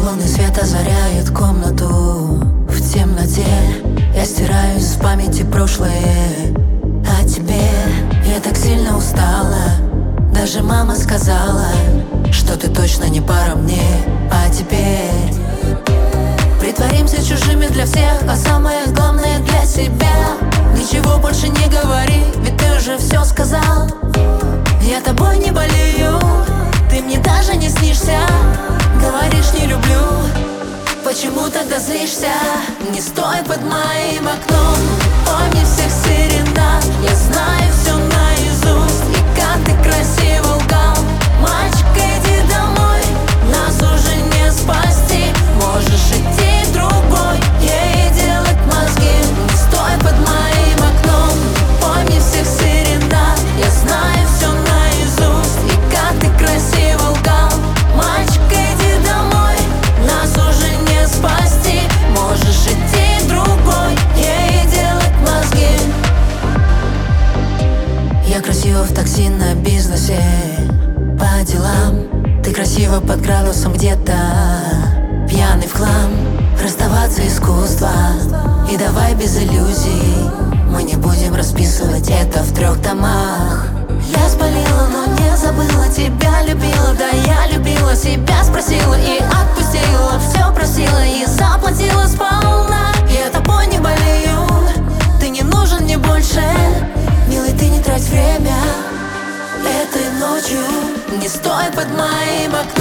Лунный свет озаряет комнату. В темноте я стираю из памяти прошлое. О тебе я так сильно устала. Даже мама сказала, что ты точно не пара мне. А теперь притворимся чужими для всех, а самое главное для себя. Ничего больше не говори, ведь ты уже все сказал. Я тобой не болею, ты мне даже не снишься. Говоришь, не люблю, почему тогда злишься? Не стой под моим окном, помни всех серенад. Я знаю все наизусть, и как ты красиво лгал. Мальчик, иди домой, нас уже не спасти. Можешь идти другой, ей делать мозги. Не стой под моим окном, помни всех серенад. Я знаю все наизусть, и как ты красиво лгал. Мальчик, иди домой, нас уже не спасти. Можешь идти другой, ей делать мозги. Я красиво в такси на бизнесе, по делам. Ты красиво под градусом где-то, пьяный в хлам. Расставаться искусство, и давай без иллюзий. Мы не будем расписывать это в 3 томах. Я спалила, но не забыла, тебя любила. Да, я любила, себя спросила и отпустила. Все просила и заплатила сполна. Я тобой не болею, ты не нужен мне больше. Милый, ты не трать время этой ночью. Не стой под моим окном,